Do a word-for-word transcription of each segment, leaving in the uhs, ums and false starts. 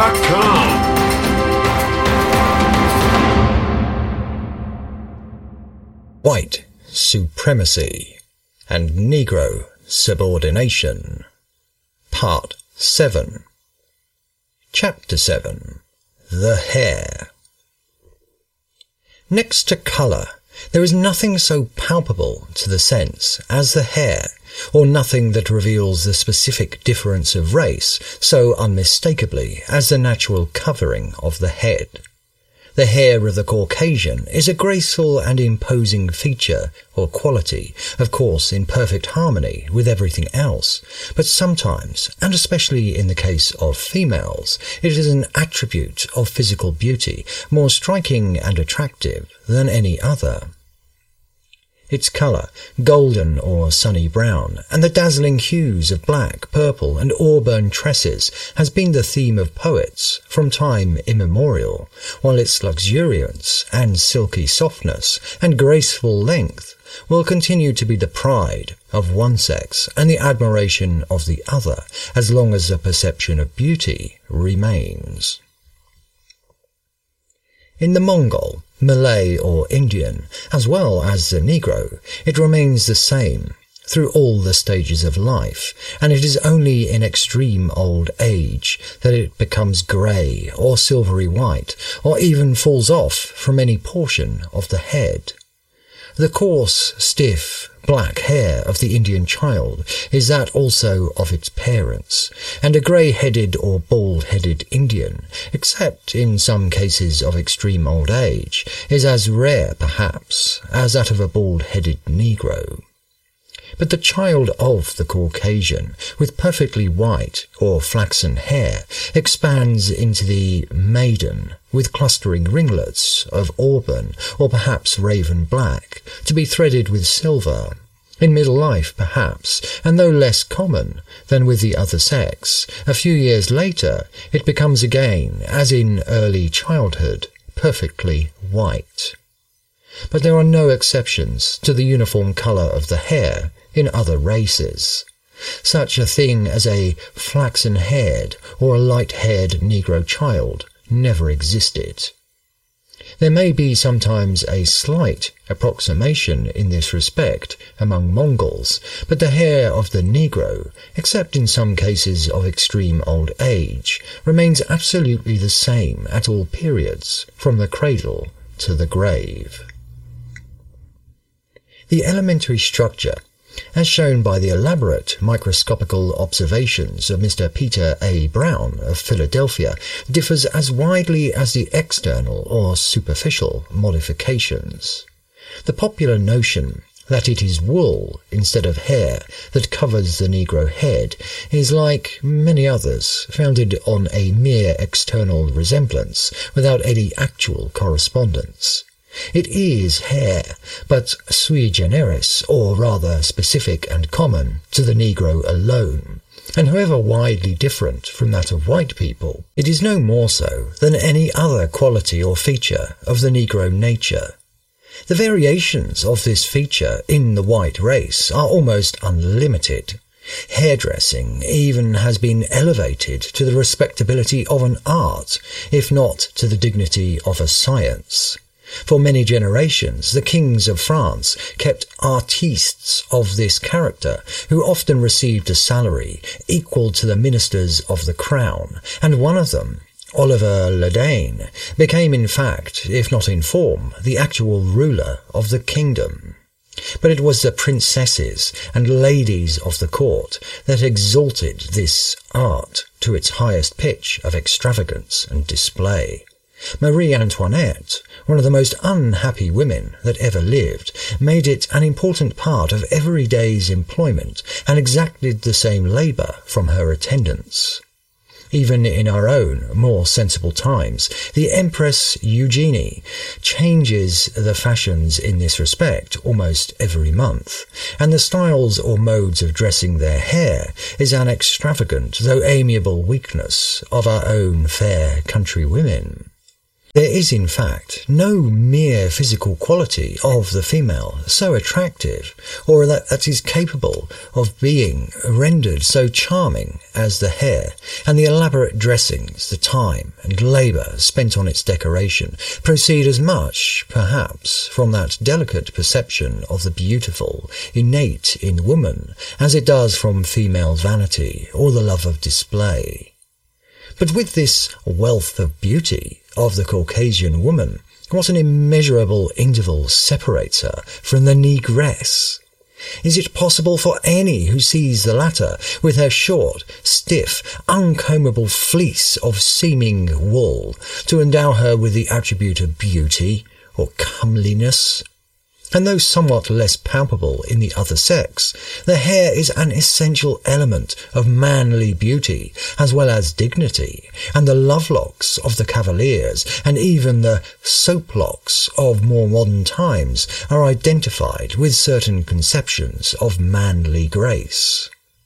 dot com. White Supremacy and Negro Subordination. Part seven. Chapter seven. The Hair. Next to colour, there is nothing so palpable to the sense as the hair, or nothing that reveals the specific difference of race so unmistakably as the natural covering of the head. The hair of the Caucasian is a graceful and imposing feature or quality, of course in perfect harmony with everything else, but sometimes, and especially in the case of females, it is an attribute of physical beauty more striking and attractive than any other. Its colour, golden or sunny brown, and the dazzling hues of black, purple, and auburn tresses has been the theme of poets from time immemorial, while its luxuriance and silky softness and graceful length will continue to be the pride of one sex and the admiration of the other as long as the perception of beauty remains. In the Mongol, Malay or Indian, as well as the Negro, it remains the same through all the stages of life, and it is only in extreme old age that it becomes grey or silvery white, or even falls off from any portion of the head. The coarse, stiff, black hair of the Indian child is that also of its parents, and a grey-headed or bald-headed Indian, except in some cases of extreme old age, is as rare, perhaps, as that of a bald-headed Negro. But the child of the Caucasian, with perfectly white or flaxen hair, expands into the maiden, with clustering ringlets of auburn or perhaps raven black, to be threaded with silver. In middle life, perhaps, and though less common than with the other sex, a few years later it becomes again, as in early childhood, perfectly white. But there are no exceptions to the uniform colour of the hair in other races. Such a thing as a flaxen-haired or a light-haired Negro child never existed. There may be sometimes a slight approximation in this respect among Mongols, but the hair of the Negro, except in some cases of extreme old age, remains absolutely the same at all periods, from the cradle to the grave. The elementary structure, as shown by the elaborate microscopical observations of Mister Peter A. Brown of Philadelphia, differs as widely as the external or superficial modifications. The popular notion that it is wool instead of hair that covers the Negro head is, like many others, founded on a mere external resemblance without any actual correspondence. It is hair, but sui generis, or rather specific and common to the Negro alone, and however widely different from that of white people, it is no more so than any other quality or feature of the Negro nature. The variations of this feature in the white race are almost unlimited. Hairdressing even has been elevated to the respectability of an art, if not to the dignity of a science. For many generations, the kings of France kept artistes of this character, who often received a salary equal to the ministers of the crown, and one of them, Oliver Le Dain, became in fact, if not in form, the actual ruler of the kingdom. But it was the princesses and ladies of the court that exalted this art to its highest pitch of extravagance and display. Marie Antoinette, one of the most unhappy women that ever lived, made it an important part of every day's employment and exacted the same labour from her attendants. Even in our own more sensible times, the Empress Eugenie changes the fashions in this respect almost every month, and the styles or modes of dressing their hair is an extravagant though amiable weakness of our own fair country women. There is, in fact, no mere physical quality of the female so attractive, or that, that is capable of being rendered so charming as the hair, and the elaborate dressings, the time and labour spent on its decoration, proceed as much, perhaps, from that delicate perception of the beautiful, innate in woman, as it does from female vanity, or the love of display. But with this wealth of beauty of the Caucasian woman, what an immeasurable interval separates her from the negress! Is it possible for any who sees the latter, with her short, stiff, uncombable fleece of seeming wool, to endow her with the attribute of beauty or comeliness? And though somewhat less palpable in the other sex, the hair is an essential element of manly beauty, as well as dignity, and the love-locks of the cavaliers, and even the soap-locks of more modern times, are identified with certain conceptions of manly grace.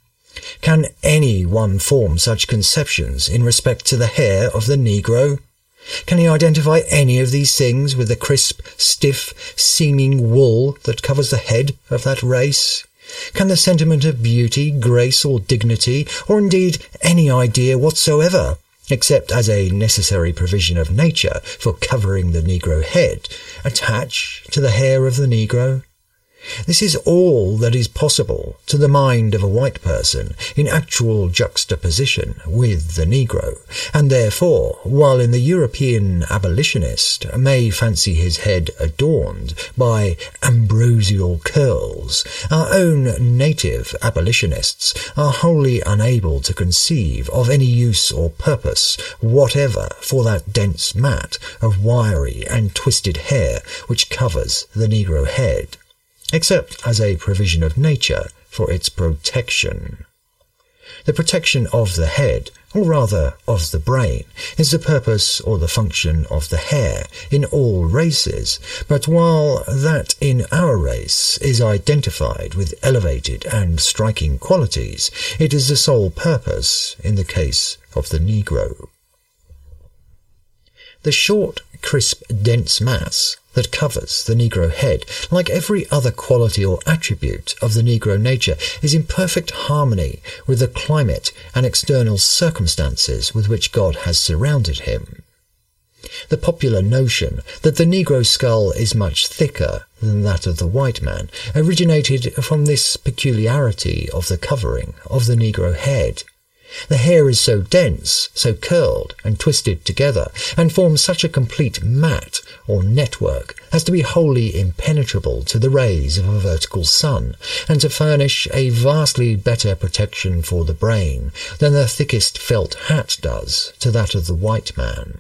Can any one form such conceptions in respect to the hair of the Negro? Can he identify any of these things with the crisp, stiff, seeming wool that covers the head of that race? Can the sentiment of beauty, grace, or dignity, or indeed any idea whatsoever, except as a necessary provision of nature for covering the Negro head, attach to the hair of the Negro? This is all that is possible to the mind of a white person in actual juxtaposition with the Negro, and therefore, while in the European abolitionist may fancy his head adorned by ambrosial curls, our own native abolitionists are wholly unable to conceive of any use or purpose whatever for that dense mat of wiry and twisted hair which covers the Negro head, except as a provision of nature for its protection. The protection of the head, or rather of the brain, is the purpose or the function of the hair in all races, but while that in our race is identified with elevated and striking qualities, it is the sole purpose in the case of the Negro. The short, crisp, dense mass that covers the Negro head, like every other quality or attribute of the Negro nature, is in perfect harmony with the climate and external circumstances with which God has surrounded him. The popular notion that the Negro skull is much thicker than that of the white man originated from this peculiarity of the covering of the Negro head. The hair is so dense, so curled and twisted together, and forms such a complete mat or network as to be wholly impenetrable to the rays of a vertical sun, and to furnish a vastly better protection for the brain than the thickest felt hat does to that of the white man.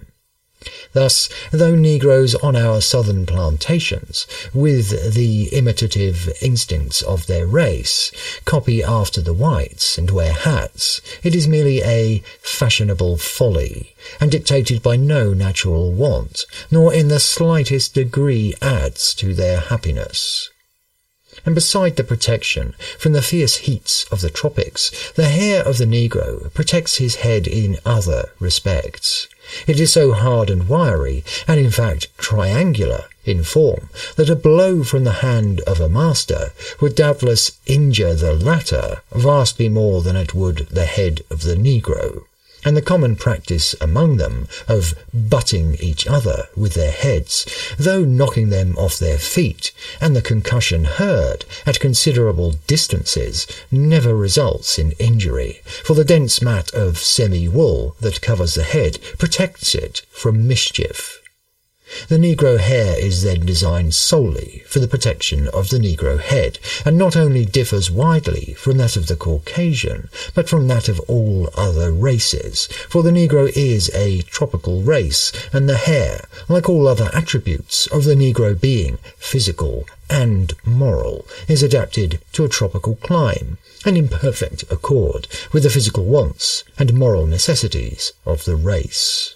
Thus, though Negroes on our southern plantations, with the imitative instincts of their race, copy after the whites and wear hats, it is merely a fashionable folly, and dictated by no natural want, nor in the slightest degree adds to their happiness. And beside the protection from the fierce heats of the tropics, the hair of the Negro protects his head in other respects. It is so hard and wiry, and in fact triangular in form, that a blow from the hand of a master would doubtless injure the latter vastly more than it would the head of the Negro, and the common practice among them of butting each other with their heads, though knocking them off their feet, and the concussion heard at considerable distances, never results in injury, for the dense mat of semi-wool that covers the head protects it from mischief. The Negro hair is then designed solely for the protection of the Negro head, and not only differs widely from that of the Caucasian, but from that of all other races, for the Negro is a tropical race, and the hair, like all other attributes of the Negro being physical and moral, is adapted to a tropical clime, and in perfect accord with the physical wants and moral necessities of the race.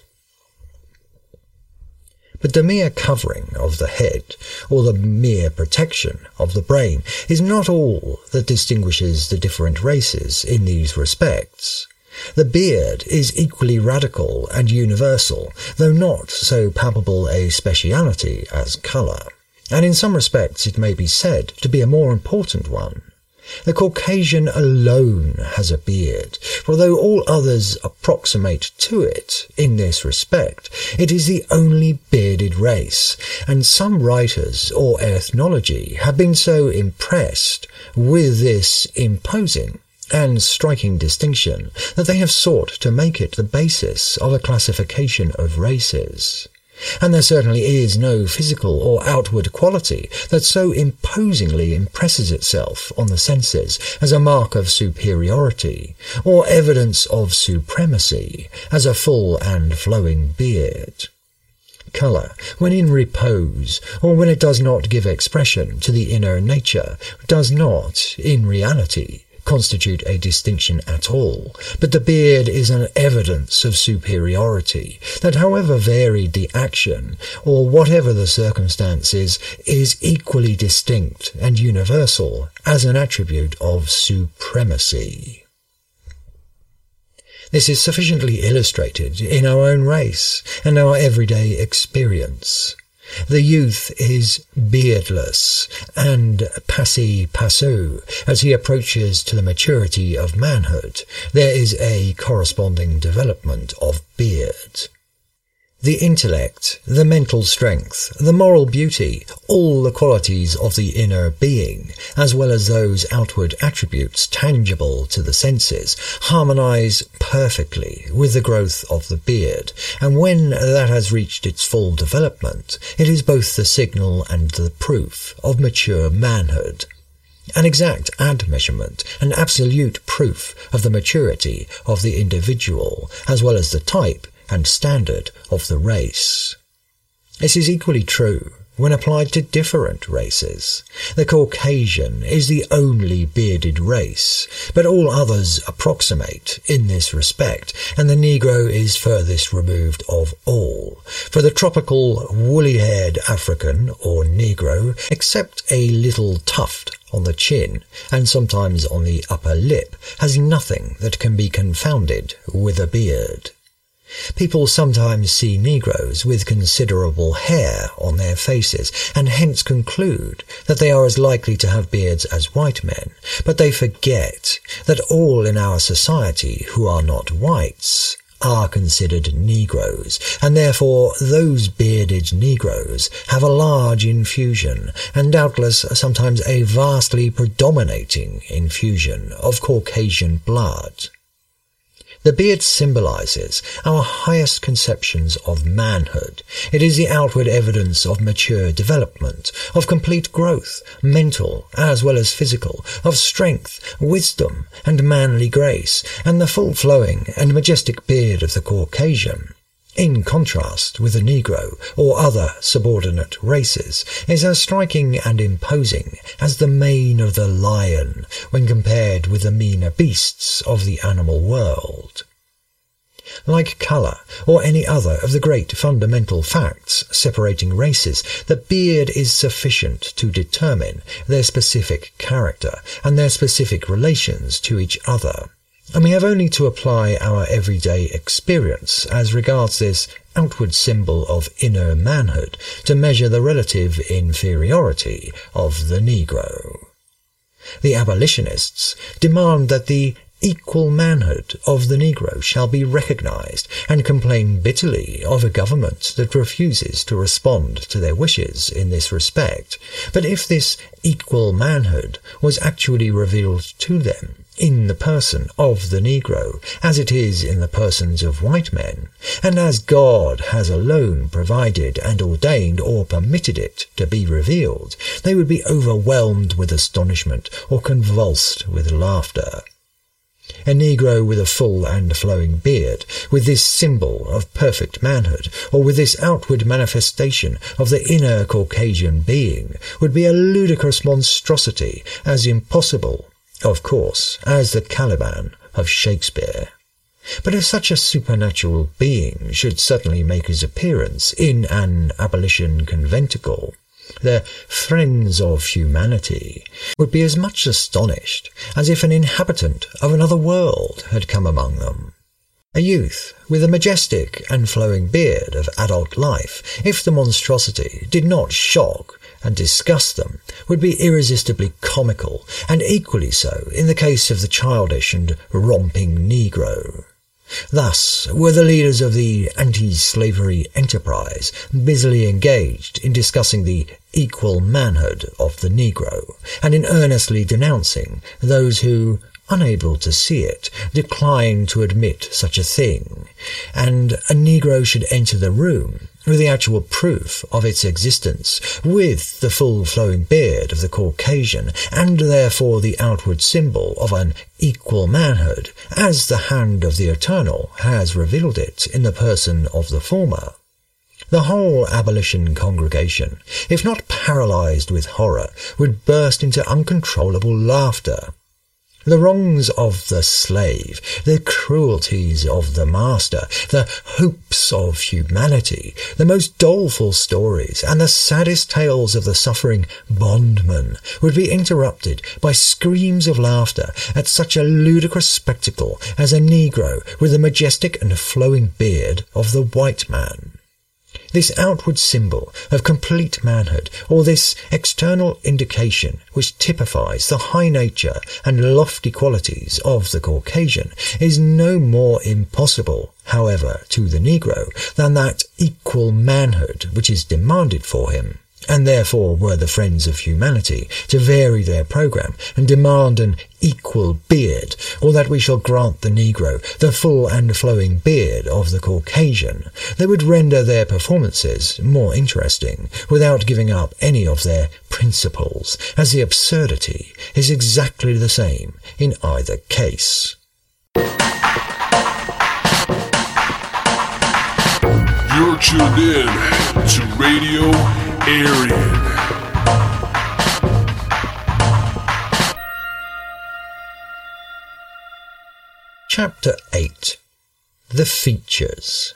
But the mere covering of the head, or the mere protection of the brain, is not all that distinguishes the different races in these respects. The beard is equally radical and universal, though not so palpable a speciality as colour, and in some respects it may be said to be a more important one. The Caucasian alone has a beard, for though all others approximate to it in this respect, it is the only bearded race, and some writers or ethnology have been so impressed with this imposing and striking distinction that they have sought to make it the basis of a classification of races. And there certainly is no physical or outward quality that so imposingly impresses itself on the senses as a mark of superiority, or evidence of supremacy, as a full and flowing beard. Colour, when in repose, or when it does not give expression to the inner nature, does not, in reality, constitute a distinction at all, but the beard is an evidence of superiority that, however varied the action, or whatever the circumstances, is equally distinct and universal as an attribute of supremacy. This is sufficiently illustrated in our own race and our everyday experience. The youth is beardless and passi-passo as he approaches to the maturity of manhood. There is a corresponding development of beard. The intellect, the mental strength, the moral beauty, all the qualities of the inner being, as well as those outward attributes tangible to the senses, harmonize perfectly with the growth of the beard, and when that has reached its full development, it is both the signal and the proof of mature manhood. An exact ad-measurement, an absolute proof of the maturity of the individual, as well as the type and standard of the race. This is equally true when applied to different races. The Caucasian is the only bearded race, but all others approximate in this respect, and the Negro is furthest removed of all. For the tropical woolly-haired African, or Negro, except a little tuft on the chin, and sometimes on the upper lip, has nothing that can be confounded with a beard. People sometimes see Negroes with considerable hair on their faces, and hence conclude that they are as likely to have beards as white men, but they forget that all in our society who are not whites are considered Negroes, and therefore those bearded Negroes have a large infusion, and doubtless sometimes a vastly predominating infusion of Caucasian blood. The beard symbolizes our highest conceptions of manhood. It is the outward evidence of mature development, of complete growth, mental as well as physical, of strength, wisdom, and manly grace, and the full-flowing and majestic beard of the Caucasian, in contrast with the Negro or other subordinate races, is as striking and imposing as the mane of the lion when compared with the meaner beasts of the animal world. Like colour, or any other of the great fundamental facts separating races, the beard is sufficient to determine their specific character and their specific relations to each other. And we have only to apply our everyday experience as regards this outward symbol of inner manhood to measure the relative inferiority of the Negro. The abolitionists demand that the equal manhood of the Negro shall be recognized, and complain bitterly of a government that refuses to respond to their wishes in this respect. But if this equal manhood was actually revealed to them in the person of the Negro, as it is in the persons of white men, and as God has alone provided and ordained or permitted it to be revealed, they would be overwhelmed with astonishment or convulsed with laughter. A Negro with a full and flowing beard, with this symbol of perfect manhood, or with this outward manifestation of the inner Caucasian being, would be a ludicrous monstrosity, as impossible, of course, as the Caliban of Shakespeare. But if such a supernatural being should suddenly make his appearance in an abolition conventicle, the friends of humanity, would be as much astonished as if an inhabitant of another world had come among them. A youth with a majestic and flowing beard of adult life, if the monstrosity did not shock and disgust them, would be irresistibly comical, and equally so in the case of the childish and romping Negro. Thus were the leaders of the anti-slavery enterprise busily engaged in discussing the equal manhood of the Negro, and in earnestly denouncing those who, unable to see it, decline to admit such a thing, and a Negro should enter the room with the actual proof of its existence, with the full flowing beard of the Caucasian, and therefore the outward symbol of an equal manhood, as the hand of the Eternal has revealed it in the person of the former. The whole abolition congregation, if not paralyzed with horror, would burst into uncontrollable laughter. The wrongs of the slave, the cruelties of the master, the hopes of humanity, the most doleful stories, and the saddest tales of the suffering bondman would be interrupted by screams of laughter at such a ludicrous spectacle as a Negro with the majestic and flowing beard of the white man. This outward symbol of complete manhood, or this external indication which typifies the high nature and lofty qualities of the Caucasian, is no more impossible, however, to the Negro than that equal manhood which is demanded for him. And therefore were the friends of humanity to vary their programme and demand an equal beard, or that we shall grant the Negro the full and flowing beard of the Caucasian, they would render their performances more interesting, without giving up any of their principles, as the absurdity is exactly the same in either case. You're tuned in to Radio Aryan. Chapter eight. The Features.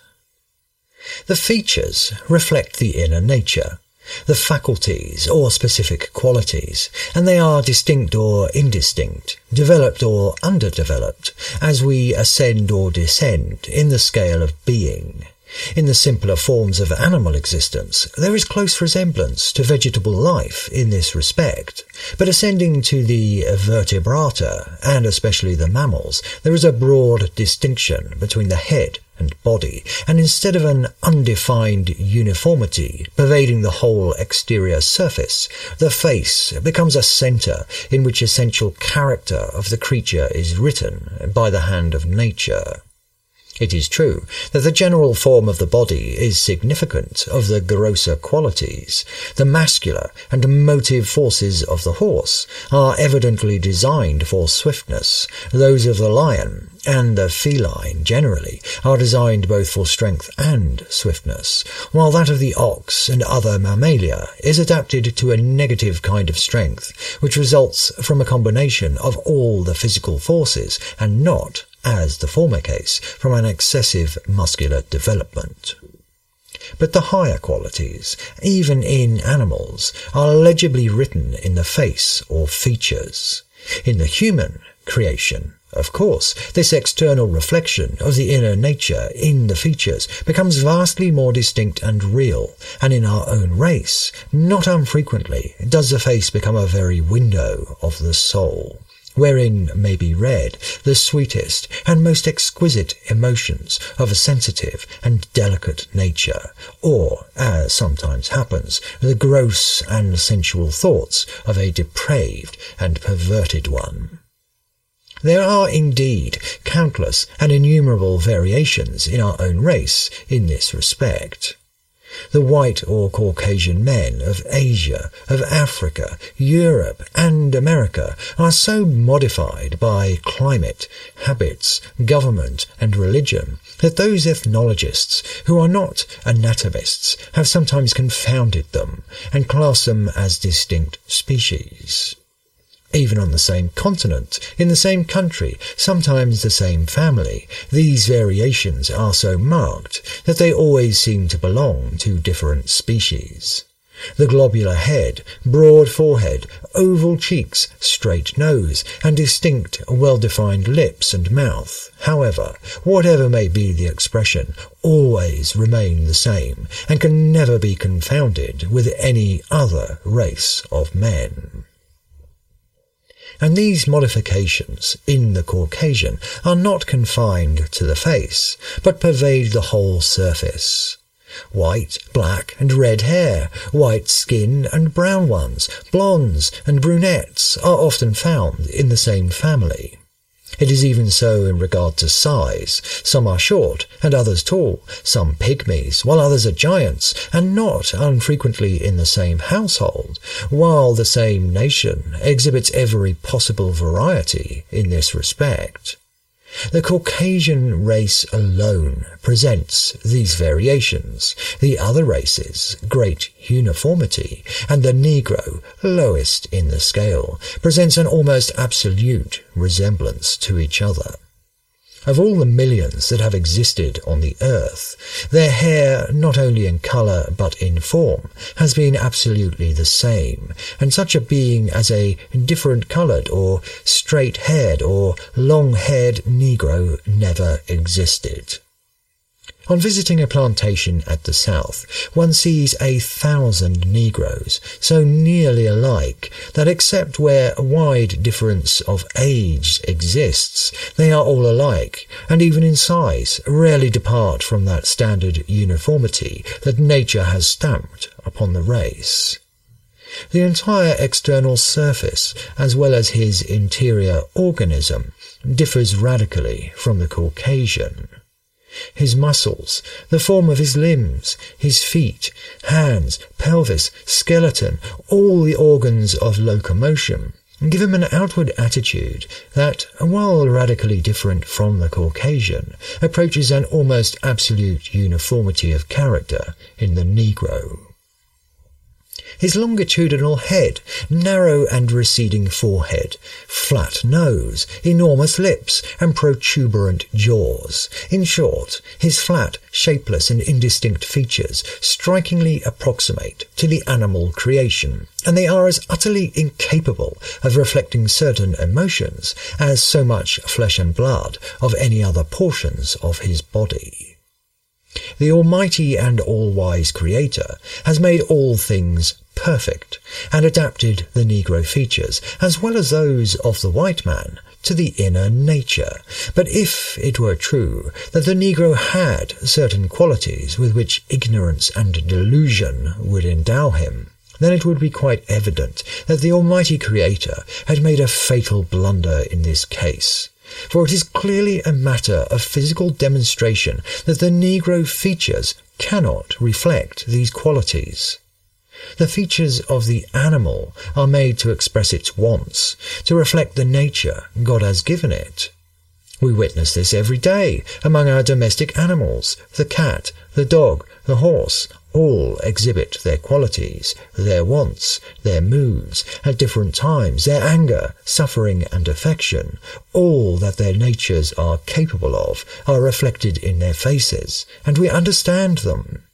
The features reflect the inner nature, the faculties or specific qualities, and they are distinct or indistinct, developed or underdeveloped, as we ascend or descend in the scale of being. In the simpler forms of animal existence, there is close resemblance to vegetable life in this respect, but ascending to the vertebrata, and especially the mammals, there is a broad distinction between the head and body, and instead of an undefined uniformity pervading the whole exterior surface, the face becomes a centre in which essential character of the creature is written by the hand of nature. It is true that the general form of the body is significant of the grosser qualities. The muscular and motive forces of the horse are evidently designed for swiftness. Those of the lion and the feline generally are designed both for strength and swiftness, while that of the ox and other mammalia is adapted to a negative kind of strength, which results from a combination of all the physical forces and not, as the former case, from an excessive muscular development. But the higher qualities, even in animals, are legibly written in the face or features. In the human creation, of course, this external reflection of the inner nature in the features becomes vastly more distinct and real, and in our own race, not unfrequently, does the face become a very window of the soul, wherein may be read the sweetest and most exquisite emotions of a sensitive and delicate nature, or, as sometimes happens, the gross and sensual thoughts of a depraved and perverted one. There are indeed countless and innumerable variations in our own race in this respect. The white or Caucasian men of Asia, of Africa, Europe, and America are so modified by climate, habits, government, and religion that those ethnologists who are not anatomists have sometimes confounded them and classed them as distinct species. Even on the same continent, in the same country, sometimes the same family, these variations are so marked that they always seem to belong to different species. The globular head, broad forehead, oval cheeks, straight nose, and distinct, well-defined lips and mouth, however, whatever may be the expression, always remain the same, and can never be confounded with any other race of men. And these modifications in the Caucasian are not confined to the face, but pervade the whole surface. White, black, and red hair, white skin and brown ones, blondes and brunettes are often found in the same family. It is even so in regard to size. Some are short and others tall, some pygmies, while others are giants, and not unfrequently in the same household, while the same nation exhibits every possible variety in this respect. The Caucasian race alone presents these variations, the other races great uniformity, and the Negro, lowest in the scale, presents an almost absolute resemblance to each other. Of all the millions that have existed on the earth, their hair, not only in colour but in form, has been absolutely the same, and such a being as a different-coloured or straight-haired or long-haired Negro never existed. On visiting a plantation at the south, one sees a thousand Negroes, so nearly alike that except where a wide difference of age exists, they are all alike, and even in size rarely depart from that standard uniformity that nature has stamped upon the race. The entire external surface, as well as his interior organism, differs radically from the Caucasian. His muscles, the form of his limbs, his feet, hands, pelvis, skeleton, all the organs of locomotion, give him an outward attitude that, while radically different from the Caucasian, approaches an almost absolute uniformity of character in the Negro. His longitudinal head, narrow and receding forehead, flat nose, enormous lips, and protuberant jaws. In short, his flat, shapeless, and indistinct features strikingly approximate to the animal creation, and they are as utterly incapable of reflecting certain emotions as so much flesh and blood of any other portions of his body. The almighty and all-wise Creator has made all things perfect, and adapted the Negro features, as well as those of the white man, to the inner nature. But if it were true that the Negro had certain qualities with which ignorance and delusion would endow him, then it would be quite evident that the almighty Creator had made a fatal blunder in this case. For it is clearly a matter of physical demonstration that the Negro features cannot reflect these qualities. The features of the animal are made to express its wants, to reflect the nature God has given it. We witness this every day among our domestic animals. The cat, the dog, the horse, all exhibit their qualities, their wants, their moods, at different times, their anger, suffering, and affection. All that their natures are capable of are reflected in their faces, and we understand them.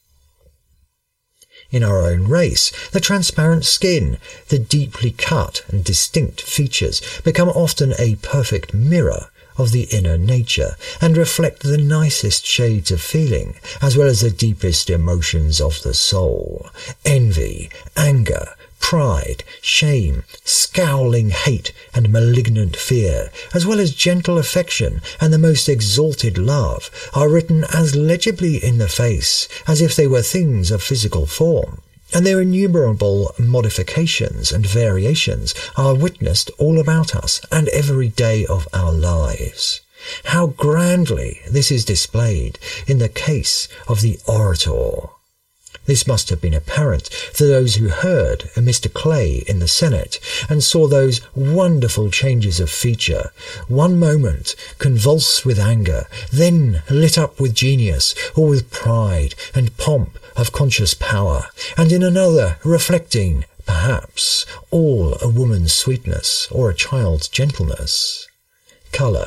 In our own race, the transparent skin, the deeply cut and distinct features become often a perfect mirror of the inner nature, and reflect the nicest shades of feeling, as well as the deepest emotions of the soul. Envy, anger, pride, shame, scowling hate, and malignant fear, as well as gentle affection and the most exalted love, are written as legibly in the face as if they were things of physical form, and their innumerable modifications and variations are witnessed all about us and every day of our lives. How grandly this is displayed in the case of the orator! This must have been apparent to those who heard Mister Clay in the Senate and saw those wonderful changes of feature, one moment convulsed with anger, then lit up with genius or with pride and pomp of conscious power, and in another reflecting, perhaps, all a woman's sweetness or a child's gentleness. Colour,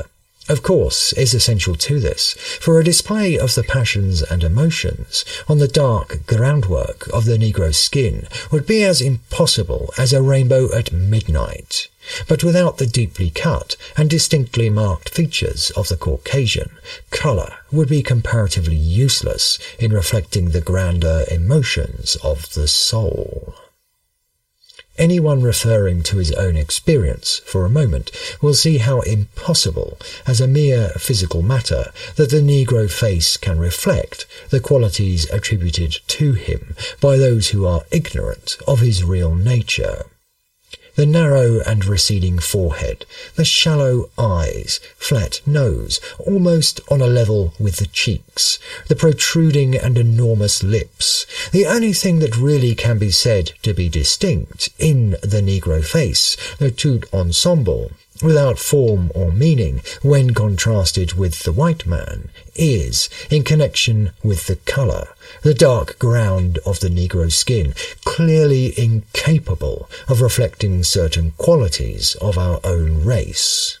of course, is essential to this, for a display of the passions and emotions on the dark groundwork of the Negro skin would be as impossible as a rainbow at midnight. But without the deeply cut and distinctly marked features of the Caucasian, colour would be comparatively useless in reflecting the grander emotions of the soul. Anyone referring to his own experience for a moment will see how impossible, as a mere physical matter, that the Negro face can reflect the qualities attributed to him by those who are ignorant of his real nature. The narrow and receding forehead, the shallow eyes, flat nose, almost on a level with the cheeks, the protruding and enormous lips, the only thing that really can be said to be distinct in the Negro face, the tout ensemble, without form or meaning when contrasted with the white man, is, in connection with the colour, the dark ground of the Negro skin, clearly incapable of reflecting certain qualities of our own race.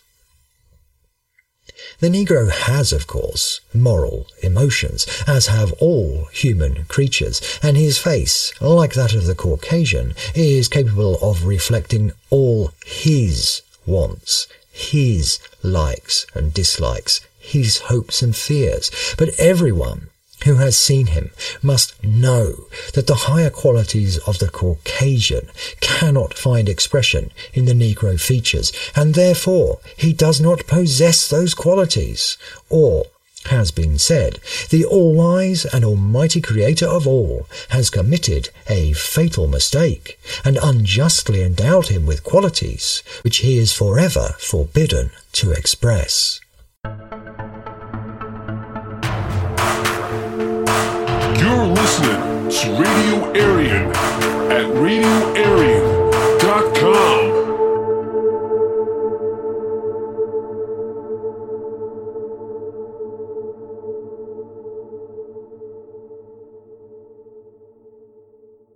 The Negro has, of course, moral emotions, as have all human creatures, and his face, like that of the Caucasian, is capable of reflecting all his wants, his likes and dislikes, his hopes and fears. But everyone who has seen him must know that the higher qualities of the Caucasian cannot find expression in the Negro features, and therefore he does not possess those qualities. Or, has been said, the all-wise and almighty Creator of all has committed a fatal mistake, and unjustly endowed him with qualities which he is forever forbidden to express. You're listening to Radio Aryan at radio aryan dot com.